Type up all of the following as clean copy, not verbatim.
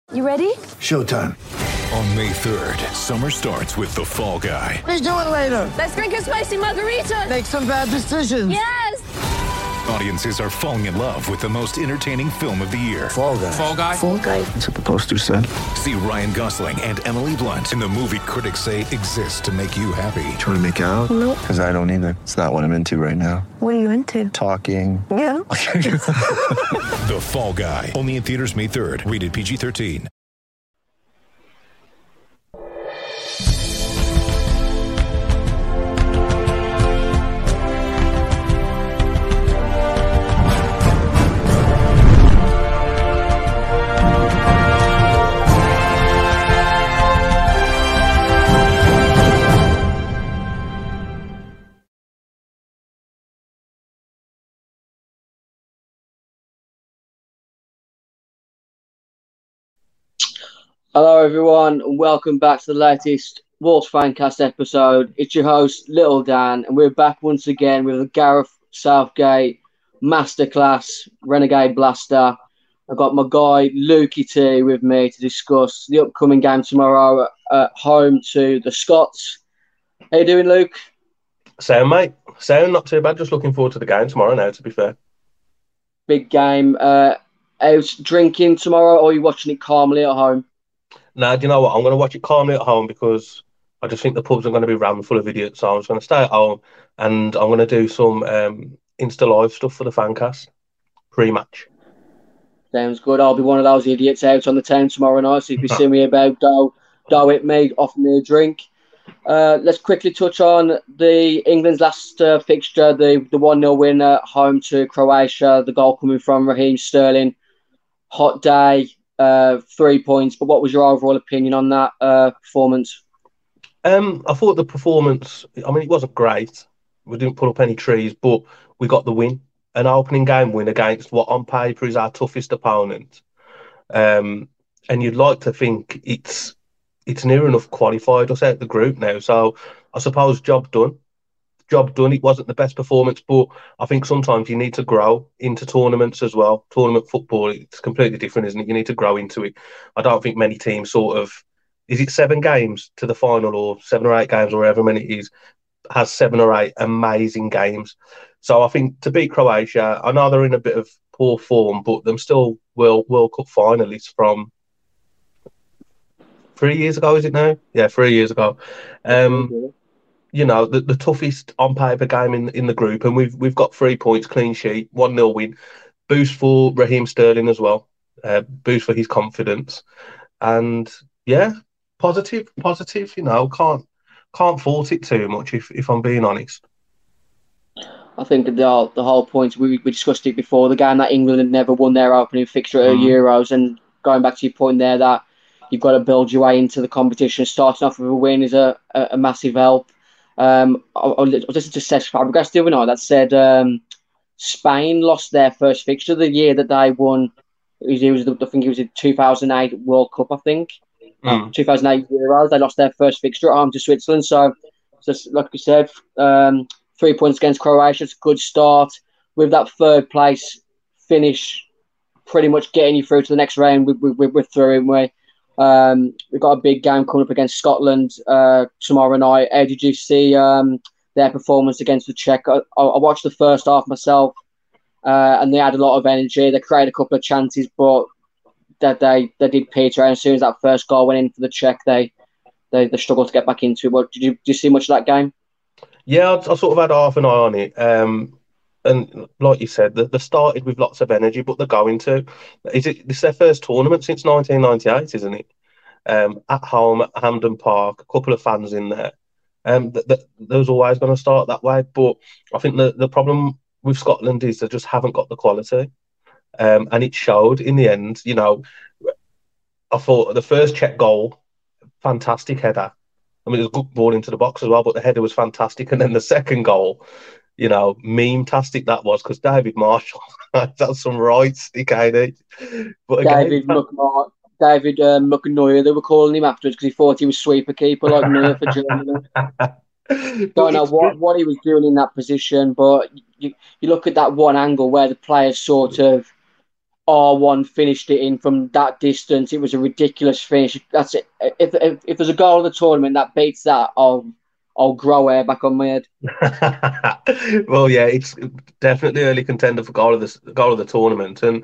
You ready? Showtime. On May 3rd, summer starts with The Fall Guy. Let's do it later. Let's drink a spicy margarita. Make some bad decisions. Yes! Audiences are falling in love with the most entertaining film of the year. Fall Guy. Fall Guy? Fall Guy. That's what the poster said. See Ryan Gosling and Emily Blunt in the movie critics say exists to make you happy. Trying to make it out? Nope. Because I don't either. It's not what I'm into right now. What are you into? Talking. Yeah. The Fall Guy. Only in theaters May 3rd. Rated PG-13. Hello everyone and welcome back to the latest Wolves Fancast episode. It's your host Little Dan and we're back once again with the Gareth Southgate Masterclass Renegade Blaster. I've got my guy Lukey T with me to discuss the upcoming game tomorrow at home to the Scots. How you doing, Luke? Sound, mate. Sound, not too bad. Just looking forward to the game tomorrow now, to be fair. Big game. Out drinking tomorrow or are you watching it calmly at home? Now, do you know what? I'm going to watch it calmly at home because I just think the pubs are going to be rammed full of idiots. So I'm just going to stay at home and I'm going to do some Insta Live stuff for the Fancast pre-match. Sounds good. I'll be one of those idiots out on the town tomorrow night. So if you see me about, go with me, offer me a drink. Let's quickly touch on the England's last fixture, the 1-0 win at home to Croatia, the goal coming from Raheem Sterling. Hot day. 3 points, but what was your overall opinion on that performance? I thought the performance, I mean, it wasn't great. We didn't put up any trees, but we got the win. An opening game win against what on paper is our toughest opponent. And you'd like to think it's near enough qualified us out the group now. So I suppose job done. It wasn't the best performance, but I think sometimes you need to grow into tournaments as well. Tournament football, it's completely different, isn't it? You need to grow into it. I don't think many teams is it 7 games to the final or 7 or 8 games or however many it is, has 7 or 8 amazing games. So I think to beat Croatia, I know they're in a bit of poor form, but they're still World Cup finalists from 3 years ago, is it now? Yeah, 3 years ago. You know, the toughest on paper game in the group, and we've got 3 points, clean sheet, 1-0 win, boost for Raheem Sterling as well, boost for his confidence, and yeah, positive. You know, can't fault it too much if I'm being honest. I think the whole point we discussed it before, the game that England had never won their opening fixture at Euros, and going back to your point there that you've got to build your way into the competition. Starting off with a win is a massive help. I was listening to Cesc Fabregas the other night that said Spain lost their first fixture the year that they won. I think it was the 2008 World Cup, 2008 Euros. They lost their first fixture at home to Switzerland. So like you said, 3 points against Croatia. It's a good start. With that third place finish, pretty much getting you through to the next round, we're through, aren't we? We've got a big game coming up against Scotland tomorrow night. How did you see their performance against the Czech? I watched the first half myself, and they had a lot of energy. They created a couple of chances, but they did peter out. As soon as that first goal went in for the Czech, they struggled to get back into it. But did you see much of that game? Yeah, I sort of had half an eye on it. And like you said, they started with lots of energy, but they're going to. This is their first tournament since 1998, isn't it? At home at Hampden Park, a couple of fans in there. They was always going to start that way, but I think the problem with Scotland is they just haven't got the quality, and it showed in the end. You know, I thought the first Czech goal, fantastic header. I mean, it was a good ball into the box as well, but the header was fantastic, and then the second goal. You know, meme-tastic that was, because David Marshall, that's some right stick, ain't he? But again, David McNeuer, they were calling him afterwards because he thought he was sweeper keeper like Neuer for Germany. Don't know what he was doing in that position, but you look at that one angle where the players sort of R1 finished it in from that distance. It was a ridiculous finish. That's it. If there's a goal of the tournament that beats that, I'll grow hair back on my head. Well, yeah, it's definitely early contender for goal of the tournament, and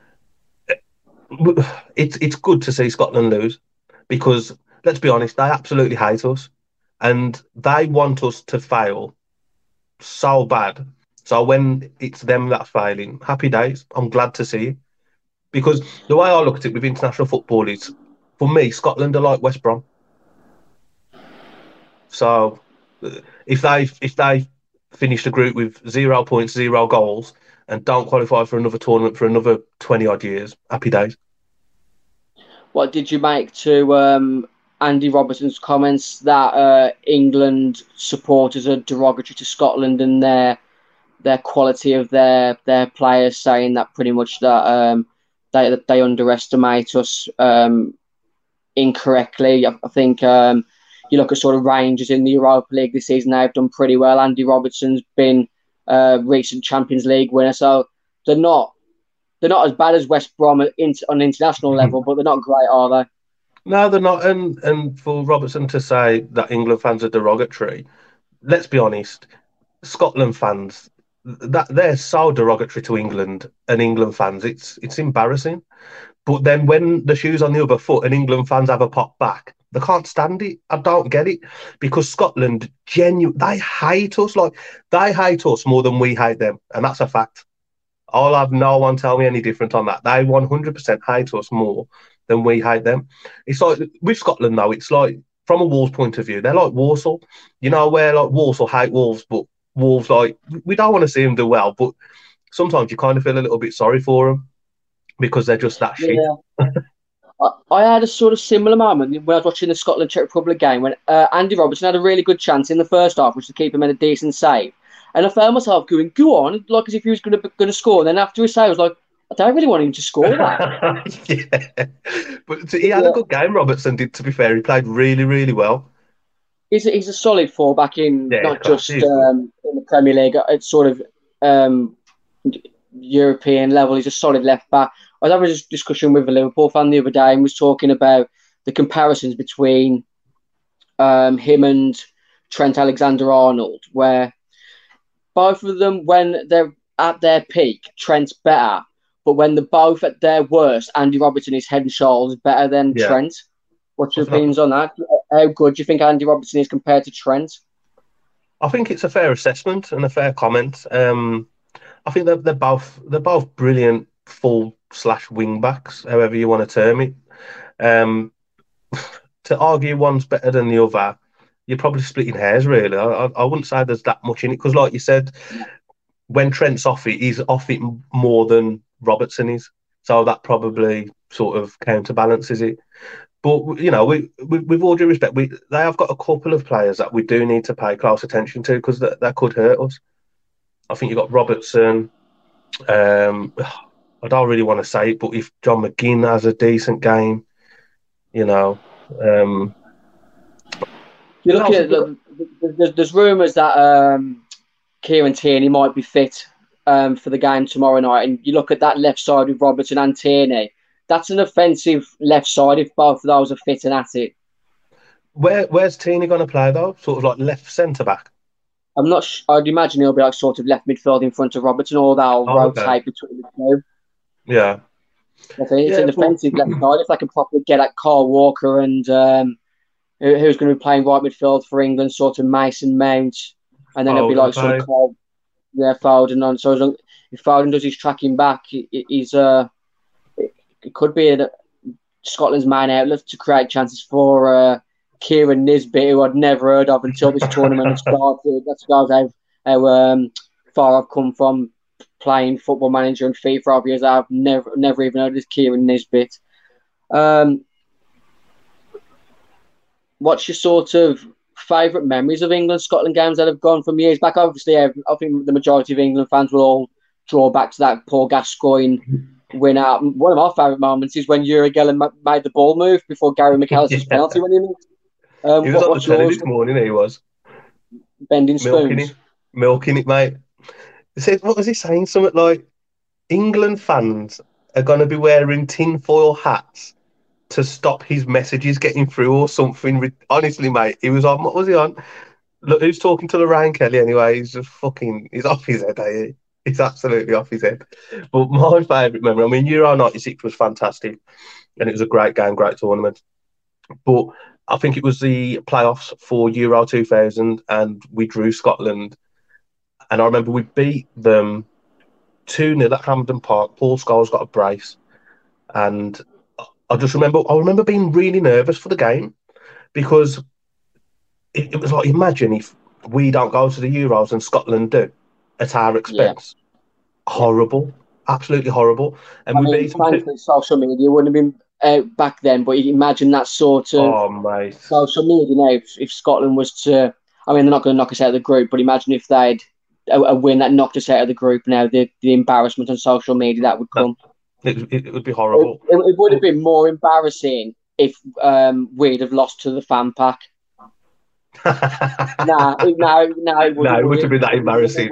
it's good to see Scotland lose because let's be honest, they absolutely hate us, and they want us to fail so bad. So when it's them that's failing, happy days. I'm glad to see it. Because the way I look at it with international football is, for me, Scotland are like West Brom. So if they finish the group with 0 points, 0 goals, and don't qualify for another tournament for another 20 odd years, happy days. What did you make to Andy Robertson's comments that England supporters are derogatory to Scotland and their quality of their players, saying that pretty much that they underestimate us incorrectly? I think you look at sort of Rangers in the Europa League this season; they've done pretty well. Andy Robertson's been recent Champions League winner, so they're not as bad as West Brom on an international level, but they're not great, are they? No, they're not. And for Robertson to say that England fans are derogatory, let's be honest, Scotland fans, that they're so derogatory to England and England fans, it's embarrassing. But then when the shoe's on the other foot and England fans have a pop back, they can't stand it. I don't get it because Scotland they hate us. Like they hate us more than we hate them, and that's a fact. I'll have no one tell me any different on that. They 100% hate us more than we hate them. It's like with Scotland though, it's like from a Wolves point of view, they're like Walsall. You know where like Walsall hate Wolves, but Wolves like we don't want to see them do well, but sometimes you kind of feel a little bit sorry for them because they're just that shit. Yeah. I had a sort of similar moment when I was watching the Scotland-Czech Republic game when Andy Robertson had a really good chance in the first half, which to keep him in a decent save. And I found myself going, go on, like as if he was going to score. And then after his save, I was like, I don't really want him to score that. Yeah. But he had a good game, Robertson did, to be fair. He played really, really well. He's a solid fullback not just in the Premier League. It's sort of European level. He's a solid left back. I was having a discussion with a Liverpool fan the other day and was talking about the comparisons between him and Trent Alexander-Arnold, where both of them, when they're at their peak, Trent's better. But when they're both at their worst, Andy Robertson is head and shoulders better than Trent. What's your opinions on that? How good do you think Andy Robertson is compared to Trent? I think it's a fair assessment and a fair comment. I think they're both brilliant full/wing backs, however you want to term it. To argue one's better than the other, you're probably splitting hairs, really. I wouldn't say there's that much in it because, like you said, when Trent's off it, he's off it more than Robertson is. So that probably sort of counterbalances it. But, you know, with all due respect, they have got a couple of players that we do need to pay close attention to because that could hurt us. I think you've got Robertson. I don't really want to say it, but if John McGinn has a decent game, you know. You look at there's rumours that Kieran Tierney might be fit for the game tomorrow night, and you look at that left side with Robertson and Tierney. That's an offensive left side if both of those are fit and at it. Where's Tierney going to play though? Sort of like left centre back. I'm not. I'd imagine he'll be like sort of left midfield in front of Robertson, or they'll rotate between the two. Yeah. It's an offensive left side. If they can properly get at Carl Walker and who's going to be playing right midfield for England, sort of Mason Mount, and then it'll be like sort of Carl, Foden on. So if Foden does his tracking back, it could be Scotland's main outlet to create chances for Kieran Nisbet, who I'd never heard of until this tournament started. That's how far I've come from playing Football Manager and FIFA over years. I've never even heard of this Kieran Nisbet. What's your sort of favourite memories of England-Scotland games that have gone from years back? Obviously, I think the majority of England fans will all draw back to that Paul Gascoigne win out. One of my favourite moments is when Uri Geller made the ball move before Gary McAllister's penalty when he missed. He was on the telly this morning, he was. Bending spoons. Milking it, mate. What was he saying? Something like, England fans are going to be wearing tinfoil hats to stop his messages getting through or something. Honestly, mate, he was on. What was he on? Look, who's talking to Lorraine Kelly anyway? He's just he's off his head, eh? He's absolutely off his head. But my favourite memory, I mean, Euro 96 was fantastic and it was a great game, great tournament. But I think it was the playoffs for Euro 2000 and we drew Scotland. And I remember we beat them 2-0 at Hampden Park. Paul Scholes got a brace. And I remember being really nervous for the game because it was like, imagine if we don't go to the Euros and Scotland do at our expense. Yeah. Horrible. Absolutely horrible. And frankly, social media wouldn't have been out back then, but you imagine that sort of social media now. If Scotland was to, I mean, they're not going to knock us out of the group, but imagine if they'd a win that knocked us out of the group now, the embarrassment on social media that would come. It would be horrible. It would have been more embarrassing if we'd have lost to the fan pack. No, it wouldn't have been that embarrassing.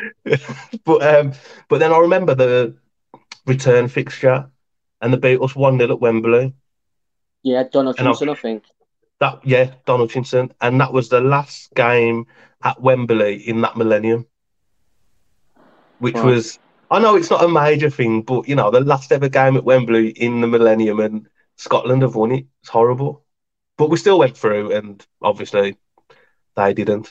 But then I remember the return fixture and they beat us 1-0 at Wembley. Yeah, Donald Hutchinson, I think. Donald Hutchinson. And that was the last game at Wembley in that millennium. Which was, I know it's not a major thing, but, you know, the last ever game at Wembley in the millennium and Scotland have won it. It's horrible. But we still went through and obviously they didn't.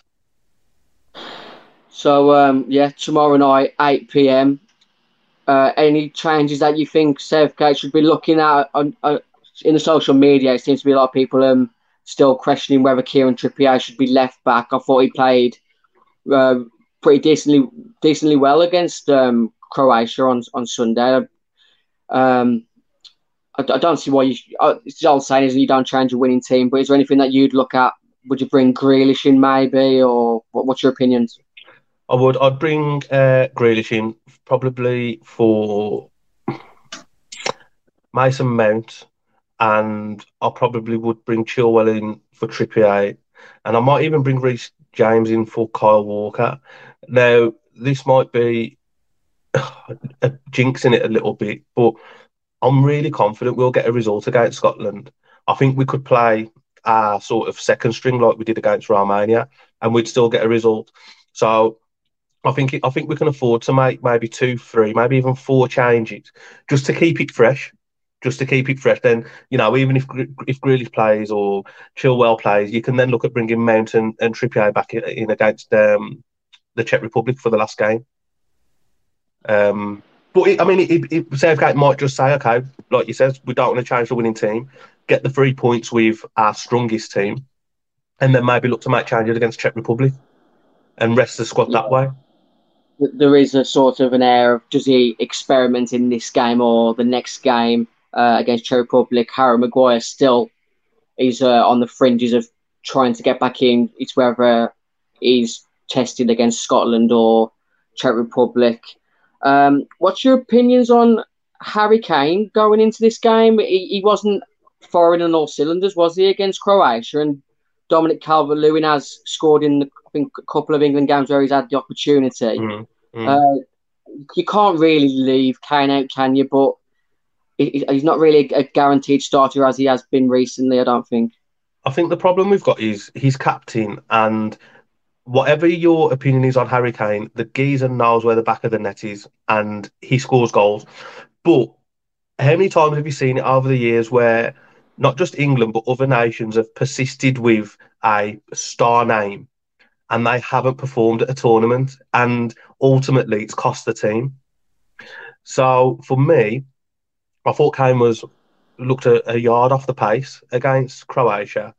So, tomorrow night, 8 p.m. Any changes that you think Southgate should be looking at in the social media? It seems to be a lot of people still questioning whether Kieran Trippier should be left back. I thought he played pretty decently well against Croatia on Sunday. I don't see why it's the old saying, isn't it? You don't change a winning team, but is there anything that you'd look at? Would you bring Grealish in maybe, or what's your opinions? I would. I'd bring Grealish in probably for Mason Mount, and I probably would bring Chilwell in for Trippier, and I might even bring Reece James in for Kyle Walker. Now, this might be jinxing it a little bit, but I'm really confident we'll get a result against Scotland. I think we could play our sort of second string like we did against Romania, and we'd still get a result. So I think we can afford to make maybe 2, 3, maybe even 4 changes just to keep it fresh. Then, you know, even if Grealish plays or Chilwell plays, you can then look at bringing Mount and Trippier back in against the Czech Republic for the last game. But Southgate might just say, okay, like you said, we don't want to change the winning team, get the 3 points with our strongest team, and then maybe look to make changes against Czech Republic and rest the squad that way. There is a sort of an air of, does he experiment in this game or the next game against Czech Republic? Harry Maguire still is on the fringes of trying to get back in. It's whether he's tested against Scotland or Czech Republic. What's your opinions on Harry Kane going into this game? He wasn't firing on all cylinders, was he, against Croatia? And Dominic Calvert-Lewin has scored in, I think, a couple of England games where he's had the opportunity. You can't really leave Kane out, can you? But he's not really a guaranteed starter as he has been recently, I don't think. I think the problem we've got is he's captain, and whatever your opinion is on Harry Kane, the geezer knows where the back of the net is and he scores goals. But how many times have you seen it over the years where not just England, but other nations have persisted with a star name and they haven't performed at a tournament, and ultimately it's cost the team? So for me, I thought Kane looked a yard off the pace against Croatia.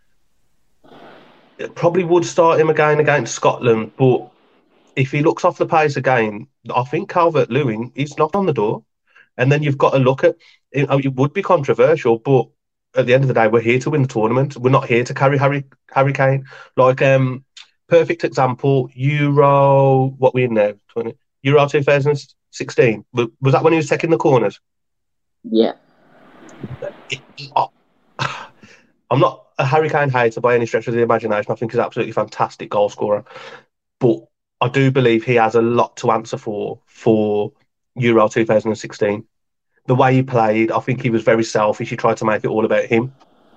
It probably would start him again against Scotland, but if he looks off the pace again, I think Calvert-Lewin is knocked on the door. And then you've got to look at it would be controversial, but at the end of the day, we're here to win the tournament. We're not here to carry Harry Kane. Like, perfect example, Euro, what we in now? Euro 2016. Was that when he was taking the corners? Yeah. I'm not a Harry Kane hater by any stretch of the imagination. I think he's an absolutely fantastic goal scorer. But I do believe he has a lot to answer for Euro 2016. the way he played, I think he was very selfish. He tried to make it all about him.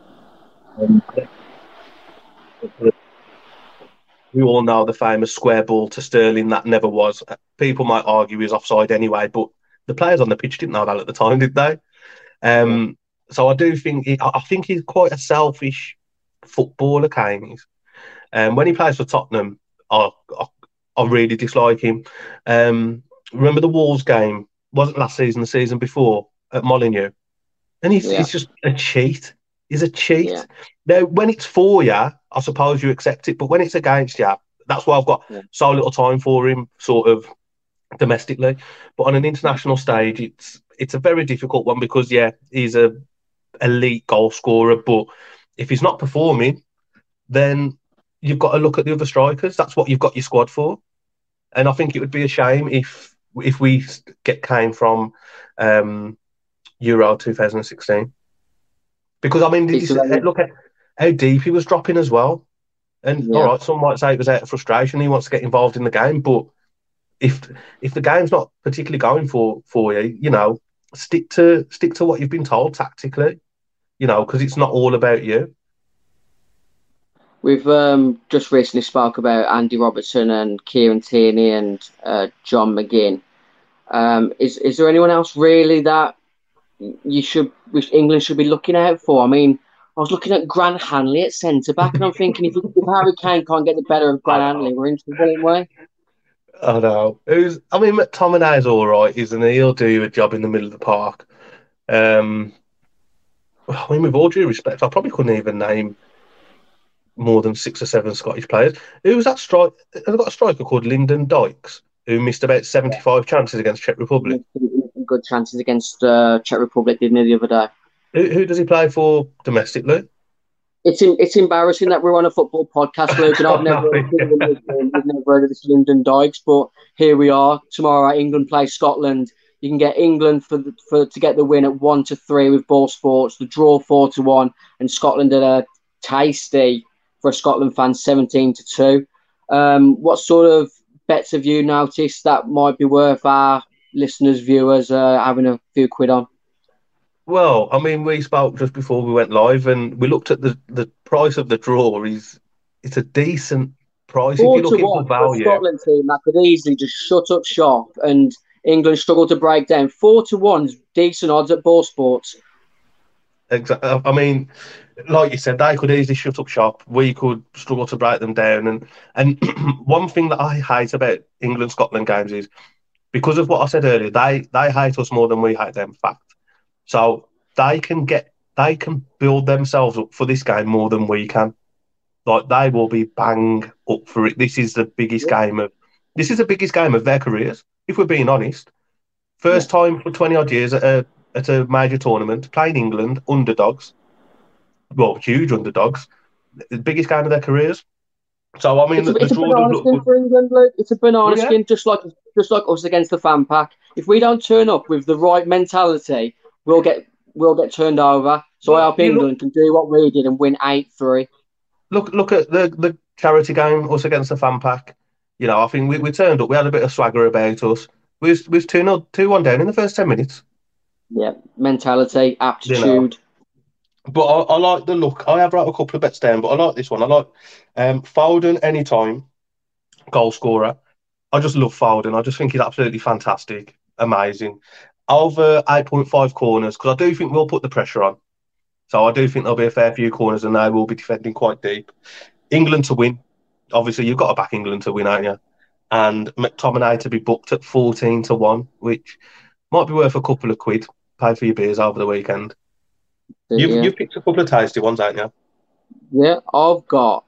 We all know the famous square ball to Sterling that never was. People might argue he was offside anyway, but the players on the pitch didn't know that at the time, did they? So I do think I think he's quite a selfish footballer, Kane is. When he plays for Tottenham, I really dislike him. Remember the Wolves game? Wasn't last season, the season before at Molineux, and he's just a cheat. He's a cheat. Yeah. Now, when it's for you, I suppose you accept it, but when it's against you, that's why I've got so little time for him, sort of domestically. But on an international stage, it's a very difficult one because he's a elite goal scorer, but if he's not performing, then you've got to look at the other strikers. That's what you've got your squad for. And I think it would be a shame if we get Kane from Euro 2016. Because, I mean, look at how deep he was dropping as well. And, all right, some might say it was out of frustration. He wants to get involved in the game. But if the game's not particularly going for you, you know, stick to what you've been told tactically, you know, because it's not all about you. We've just recently spoke about Andy Robertson and Kieran Tierney and John McGinn. Is there anyone else really that which England should be looking out for? I mean, I was looking at Grant Hanley at centre back, and I'm thinking if Harry Kane can't get the better of Grant Hanley, we're into the wrong way. I know. McTominay's all right, isn't he? He'll do you a job in the middle of the park. I mean, with all due respect, I probably couldn't even name more than 6 or 7 Scottish players. Who was that striker? I've got a striker called Lyndon Dykes who missed about 75 chances against Czech Republic. Good chances against Czech Republic, didn't he, the other day? Who does he play for domestically? It's embarrassing that we're on a football podcast, Luke, and I've never heard of this Lyndon Dykes, but here we are. Tomorrow, England plays Scotland. You can get England to get the win at 1-3 with Ball Sports, the draw 4-1, and Scotland at a tasty for a Scotland fan 17-2. What sort of bets have you noticed that might be worth our listeners, viewers, having a few quid on? Well, I mean, we spoke just before we went live, and we looked at the price of the draw. It's a decent price. 4 if you're looking for value. For a Scotland team that could easily just shut up shop, and England struggle to break down. 4-1's decent odds at Ball Sports. Exactly. I mean, like you said, they could easily shut up shop. We could struggle to break them down. And one thing that I hate about England-Scotland games is because of what I said earlier, they hate us more than we hate them. Fact. So they can build themselves up for this game more than we can. Like they will be bang up for it. This is the biggest game of their careers. If we're being honest, first time for 20 odd years at a major tournament, playing England underdogs. Well, huge underdogs. The biggest game of their careers. So I mean, it's a banana skin for England, Luke. It's a banana skin, just like us against the fan pack. If we don't turn up with the right mentality, we'll get turned over. So I hope England can do what we did and win 8-3. Look at the charity game, us against the fan pack. You know, I think we turned up. We had a bit of swagger about us. We was 2-1 down in the first 10 minutes. Yeah, mentality, aptitude. You know, but I like the look. I have wrote a couple of bets down, but I like this one. I like Foden anytime goal scorer. I just love Foden. I just think he's absolutely fantastic, amazing. Over 8.5 corners, because I do think we'll put the pressure on. So I do think there'll be a fair few corners and they will be defending quite deep. England to win. Obviously, you've got to back England to win, haven't you? And McTominay to be booked at 14-1, which might be worth a couple of quid. Pay for your beers over the weekend. You've picked a couple of tasty ones, haven't you? Yeah, I've got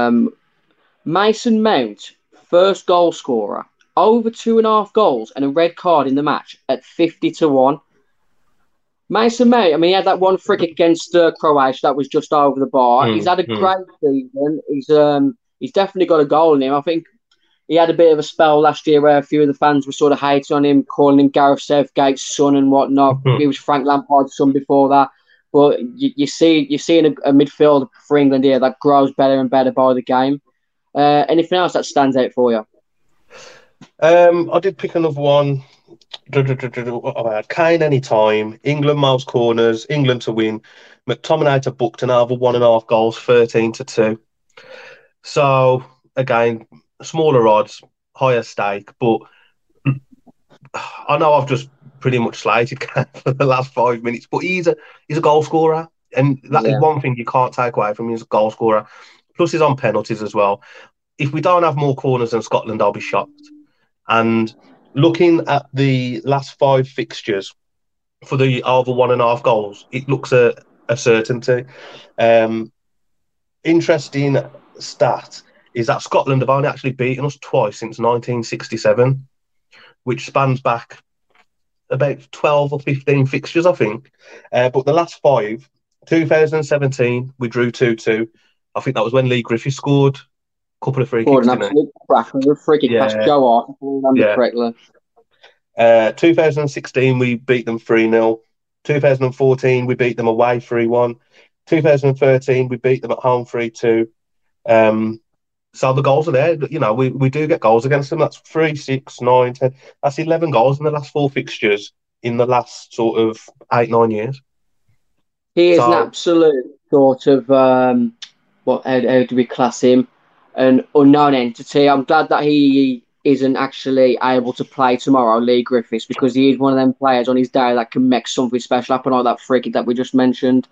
Mason Mount, first goal scorer, over 2.5 goals and a red card in the match at 50-1. Mason Mount, I mean, he had that one free kick against Croatia that was just over the bar. He's had a great season. He's definitely got a goal in him. I think he had a bit of a spell last year where a few of the fans were sort of hating on him, calling him Gareth Southgate's son and whatnot. He was Frank Lampard's son before that. But you're seeing a midfield for England here that grows better and better by the game. Anything else that stands out for you? I did pick another one. I had Kane anytime, England most corners, England to win. McTominay to booked another 1.5 goals, 13-2. So again, smaller odds, higher stake, but I know I've just pretty much slated Kane for the last 5 minutes, but he's a goal scorer, and that is one thing you can't take away from him. He's a goal scorer. Plus, he's on penalties as well. If we don't have more corners than Scotland, I'll be shocked. And looking at the last 5 fixtures for the over 1.5 goals, it looks a certainty. Interesting stat is that Scotland have only actually beaten us twice since 1967, which spans back about 12 or 15 fixtures, I think. But the last 5, 2017, we drew 2-2. I think that was when Lee Griffiths scored a couple of free kicks. An absolute cracker, a free kick past Joe Hart, if I remember correctly. 2016, we beat them 3-0. 2014, we beat them away 3-1. 2013, we beat them at home 3-2. So the goals are there. You know, we do get goals against them. That's 3, 6, 9, 10. That's 11 goals in the last 4 fixtures in the last sort of 8, 9 years. He is an absolute sort of, how do we class him? An unknown entity. I'm glad that he isn't actually able to play tomorrow, Lee Griffiths, because he is one of them players on his day that can make something special happen, like that free kick that we just mentioned.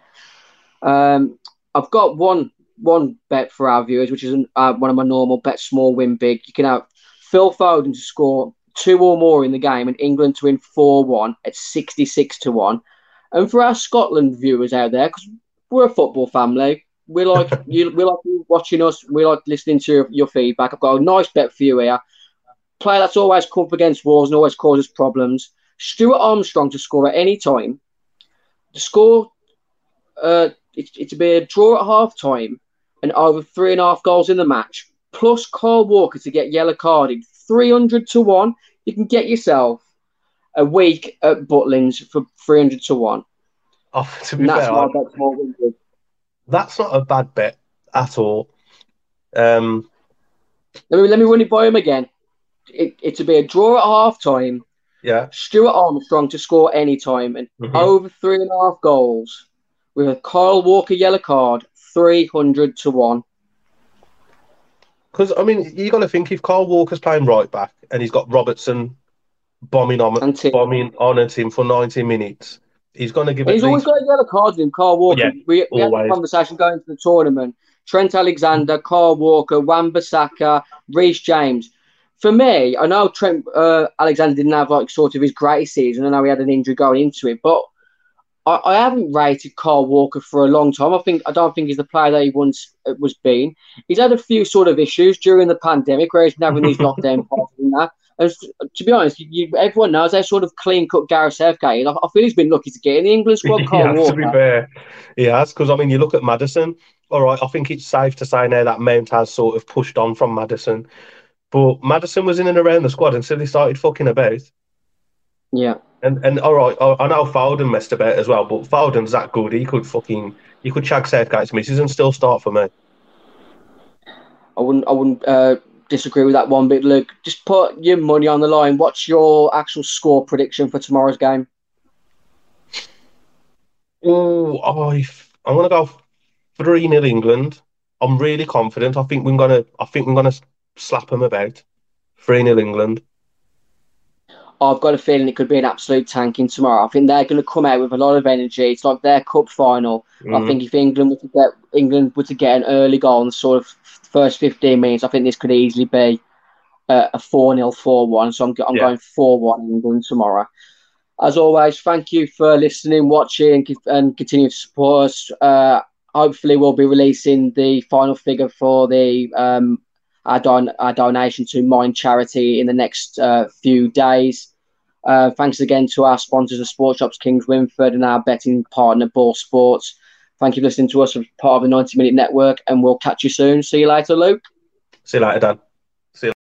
I've got one bet for our viewers, which is one of my normal bet, small win big. You can have Phil Foden to score 2 or more in the game and England to win 4-1 at 66-1. And for our Scotland viewers out there, because we're a football family, we like you watching us, we like listening to your feedback. I've got a nice bet for you here. Player that's always come up against walls and always causes problems. Stuart Armstrong to score at any time. The score, it's to be a draw at half time and over 3.5 goals in the match. Plus Kyle Walker to get yellow carded 300-1. You can get yourself a week at Butlins for 300-1. Oh, to be fair, that's not a bad bet at all. Let me run it by him again. It to be a draw at half time. Yeah. Stuart Armstrong to score any time and over 3.5 goals with a Kyle Walker yellow card, 300-1. Because I mean, you got to think if Kyle Walker's playing right back and he's got Robertson bombing on at him for 90 minutes, he's going to give it. He's always got a yellow card in him, Kyle Walker. Yeah, we had a conversation going to the tournament. Trent Alexander, Kyle Walker, Wan-Bissaka, Reece James. For me, I know Trent Alexander didn't have like sort of his greatest season. I know he had an injury going into it, but I haven't rated Kyle Walker for a long time. I don't think he's the player that he once was being. He's had a few sort of issues during the pandemic where he's been having these lockdown parties and that. And to be honest, everyone knows how sort of clean-cut Gareth Southgate. I feel he's been lucky to get in the England squad, Kyle Walker. To be fair, he has, because I mean, you look at Maddison. All right, I think it's safe to say now that Mount has sort of pushed on from Maddison. But Maddison was in and around the squad until he started fucking about. Yeah. And all right, I know Foden messed about as well, but Foden's that good. He could shag Southgate's misses and still start for me. I wouldn't disagree with that one bit, Luke. Just put your money on the line. What's your actual score prediction for tomorrow's game? I'm gonna go 3-0 England. I'm really confident. I think we're gonna slap them about. 3-0 England. I've got a feeling it could be an absolute tanking tomorrow. I think they're going to come out with a lot of energy. It's like their cup final. I think if England were to get an early goal in the sort of first 15 minutes, I think this could easily be a 4-0, 4-1. So I'm going 4-1 England tomorrow. As always, thank you for listening, watching, and continuing to support us. Hopefully, we'll be releasing the final figure for the our donation to Mind Charity in the next few days. Thanks again to our sponsors of Sports Shops Kings Winford and our betting partner Ball Sports. Thank you for listening to us as part of the 90 Minute Network, and we'll catch you soon. See you later, Luke. See you later, Dan.